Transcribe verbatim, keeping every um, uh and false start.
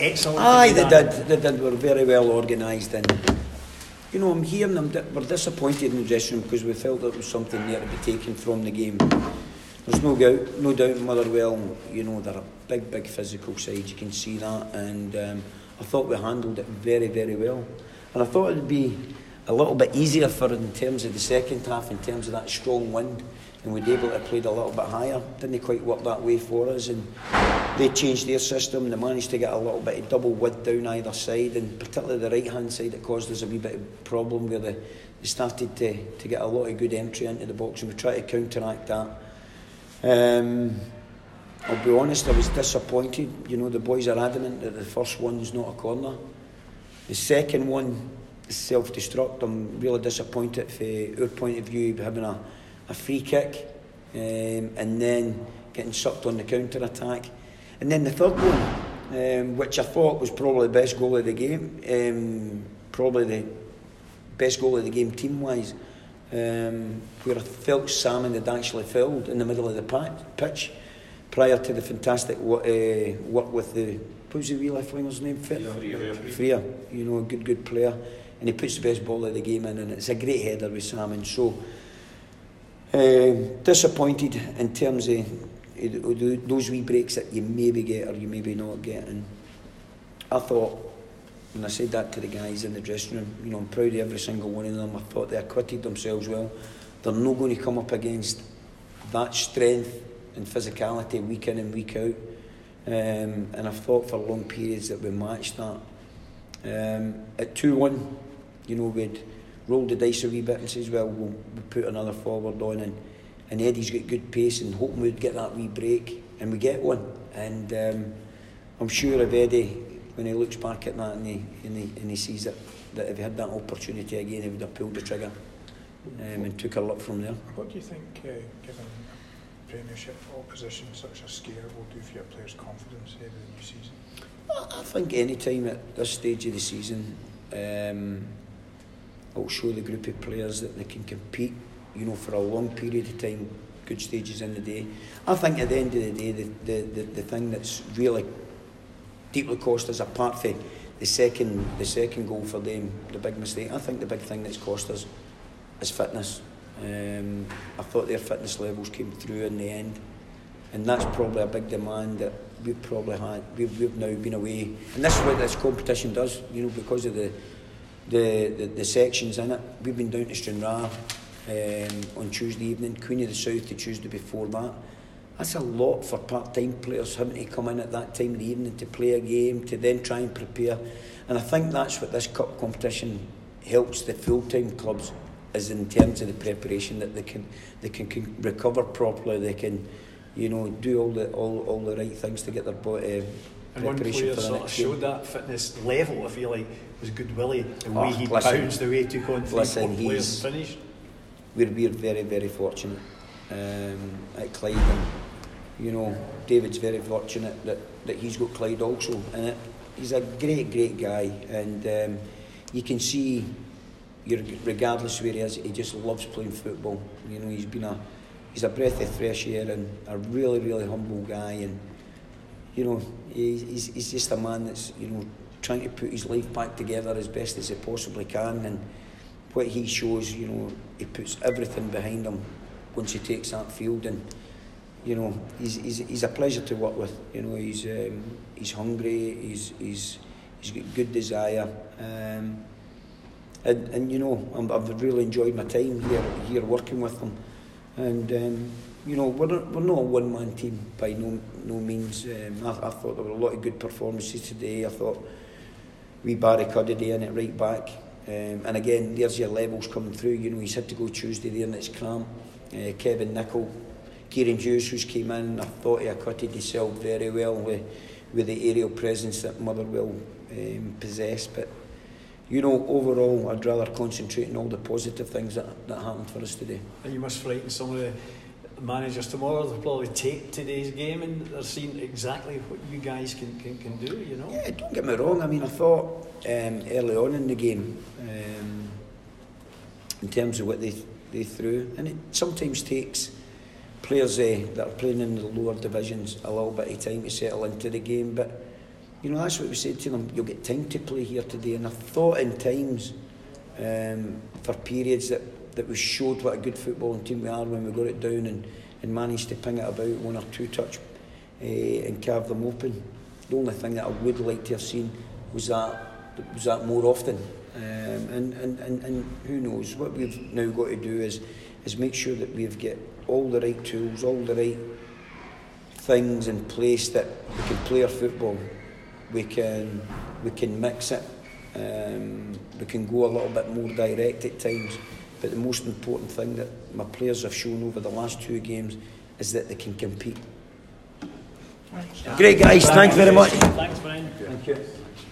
excellent. Aye, they did. They did. They were very well organised, and you know, I'm hearing them. We're disappointed in the dressing room because we felt there was something there to be taken from the game. There's no doubt, no doubt in Motherwell. You know, they're a big, big physical side. You can see that, and um, I thought we handled it very, very well. And I thought it'd be a little bit easier for it in terms of the second half, in terms of that strong wind, and we'd be able to play a little bit higher. Didn't quite work that way for us, and they changed their system. They managed to get a little bit of double width down either side, and particularly the right hand side, it caused us a wee bit of problem where they, they started to, to get a lot of good entry into the box, and we tried to counteract that. Um, I'll be honest, I was disappointed. You know, the boys are adamant that the first one's not a corner. The second one is self-destruct. I'm really disappointed from our point of view, having a, a free kick um, and then getting sucked on the counter-attack. And then the third one, um, which I thought was probably the best goal of the game, um, probably the best goal of the game team-wise, um, where I felt Salmon had actually filled in the middle of the pitch prior to the fantastic wo- uh, work with the, what was the wee left winger's name? Freya. Freya, you know, a good, good player. And he puts the best ball of the game in, and it's a great header with Salmon. So, uh, disappointed in terms of uh, those wee breaks that you maybe get or you maybe not get. And I thought, and I said that to the guys in the dressing room, you know, I'm proud of every single one of them. I thought they acquitted themselves well. They're not going to come up against that strength and physicality week in and week out. Um, and I thought for long periods that we matched that. Um, at two one, you know, we'd rolled the dice a wee bit and says, well, we'll, we'll put another forward on, and, and Eddie's got good pace, and hoping we'd get that wee break, and we get one. And um, I'm sure of Eddie, when he looks back at that and he, and he, and he sees it, that if he had that opportunity again, he would have pulled the trigger um, and took a look from there. What do you think, uh, given Premiership opposition such a scare, will do for your players' confidence ahead of the new season? I think any time at this stage of the season, um, it'll show the group of players that they can compete, you know, for a long period of time, good stages in the day. I think at the end of the day, the the, the, the thing that's really deeply cost us, apart from the second the second goal for them, the big mistake, I think the big thing that's cost us is fitness. Um, I thought their fitness levels came through in the end, and that's probably a big demand that we've probably had. We've, we've now been away, and this is what this competition does, you know, because of the the, the, the sections in it. We've been down to Stranraer um, on Tuesday evening, Queen of the South the Tuesday before that. That's a lot for part-time players having to come in at that time of the evening to play a game, to then try and prepare. And I think that's what this cup competition helps the full-time clubs, is in terms of the preparation, that they can they can, can recover properly, they can, you know, do all the all, all the right things to get their body, uh, and one player sort of showed that fitness level, I feel like, was Good Willie, the way oh, he listen, bounced, the way he took on three listen, players and finished. We're, we're very, very fortunate um, at Clyde, and you know, David's very fortunate that, that he's got Clyde also in it. He's a great, great guy, and um, you can see, regardless of where he is, he just loves playing football. You know, he's been a he's a breath of fresh air, and a really, really humble guy, and you know, he's he's just a man that's, you know, trying to put his life back together as best as he possibly can. And what he shows, you know, he puts everything behind him once he takes that field, and you know, he's he's, he's a pleasure to work with. You know, he's um, he's hungry, he's he's he's got good desire. Um, And, and you know, I'm, I've really enjoyed my time here here working with them, and um, you know, we're not, we're not a one man team by no no means. Um, I, I thought there were a lot of good performances today. I thought we Barry Cuddiday in it right back, um, and again, there's your levels coming through. You know, he's had to go Tuesday there, and it's Cram, uh, Kevin Nicol, Kieran Hughes, who's came in. I thought he acquitted himself very well with with the aerial presence that Motherwell um, possess, but. You know, overall, I'd rather concentrate on all the positive things that, that happened for us today. And you must frighten some of the managers tomorrow. They'll probably take today's game and they're seeing exactly what you guys can, can, can do, you know? Yeah, don't get me wrong. I mean, I thought um, early on in the game, um, in terms of what they, they threw, and it sometimes takes players uh, that are playing in the lower divisions a little bit of time to settle into the game, but you know, that's what we said to them. You'll get time to play here today, and I thought in times um, for periods that that we showed what a good footballing team we are when we got it down and, and managed to ping it about one or two touch uh, and carve them open. The only thing that I would like to have seen was that was that more often. Um, and, and, and, and who knows, what we've now got to do is is make sure that we've got all the right tools, all the right things in place that we can play our football. We can we can mix it. Um, we can go a little bit more direct at times. But the most important thing that my players have shown over the last two games is that they can compete. Great guys, thanks very much. Thanks, Brian. Thank you.